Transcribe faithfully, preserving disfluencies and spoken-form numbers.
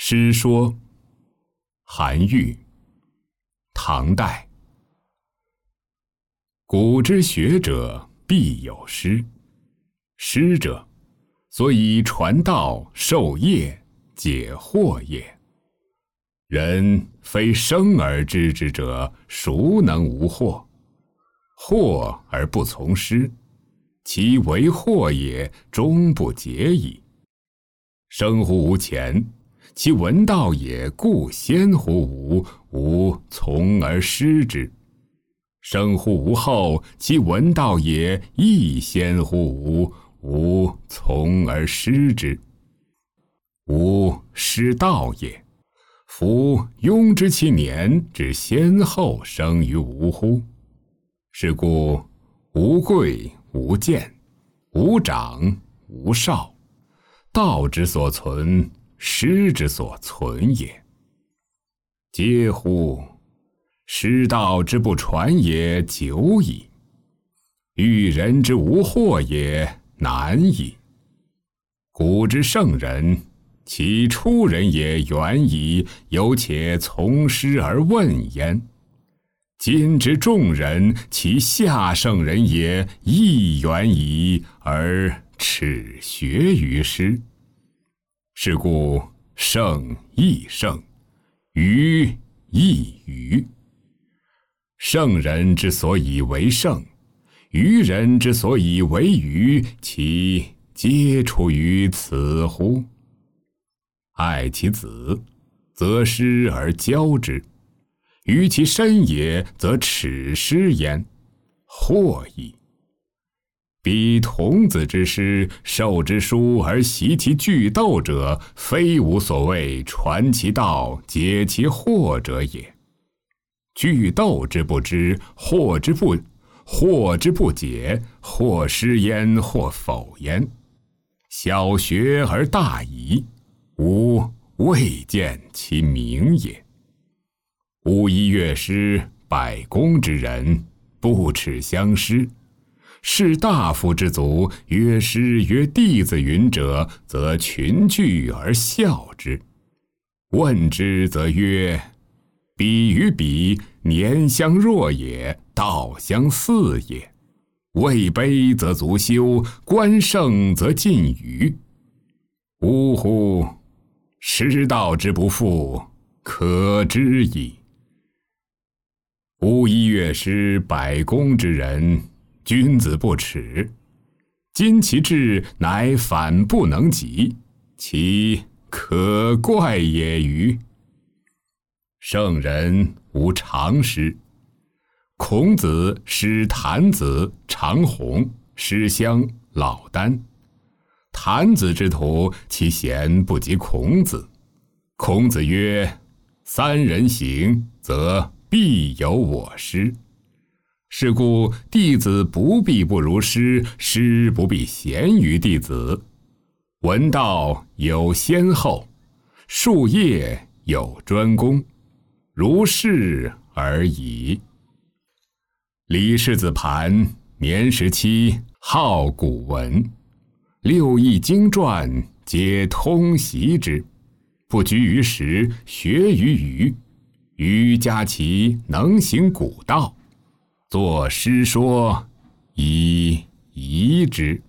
诗说，韩愈，唐代。古之学者必有师，师者，所以传道授业解惑也。人非生而知之者，孰能无惑？惑而不从师，其为惑也，终不解矣。生乎吾前，其闻道也，故先乎吾，吾从而师之。生乎吾后，其闻道也，亦先乎吾，吾从而师之。吾师道也，夫庸知其年之先后生于吾乎？是故无贵无贱，无长无少，道之所存，师之所存也。嗟乎！师道之不传也，久矣；育人之无惑也，难矣。古之圣人，其出人也远矣，犹且从师而问焉。今之众人，其下圣人也，亦远矣，而耻学于师。是故圣亦圣，愚亦愚。圣人之所以为圣，愚人之所以为愚，其皆出于此乎？爱其子，则师而教之；于其身也，则耻师焉，惑矣。彼童子之师，授之书而习其句斗者，非无所谓传其道，解其惑者也。句斗之不知，惑之不惑之不解，或师焉，或否焉。小学而大遗，吾未见其明也。乌衣乐师，百工之人，不耻相师。士大夫之族，曰师曰弟子云者，则群聚而笑之。问之则曰：彼与彼，年相若也，道相似也。位卑则足羞，官盛则近谀。呜呼！师道之不复，可知矣。乌衣乐师，百工之人，君子不耻。今其志乃反不能及，其可怪也欤？圣人无常师。孔子师谭子、长虹，师襄、老聃。谭子之徒，其贤不及孔子。孔子曰：三人行，则必有我师。是故弟子不必不如师，师不必贤于弟子。闻道有先后，术业有专攻，如是而已。李氏子盘年十七，好古文，六艺经传皆通习之，不拘于时，学于余。余加其能行古道，作诗说以遗之。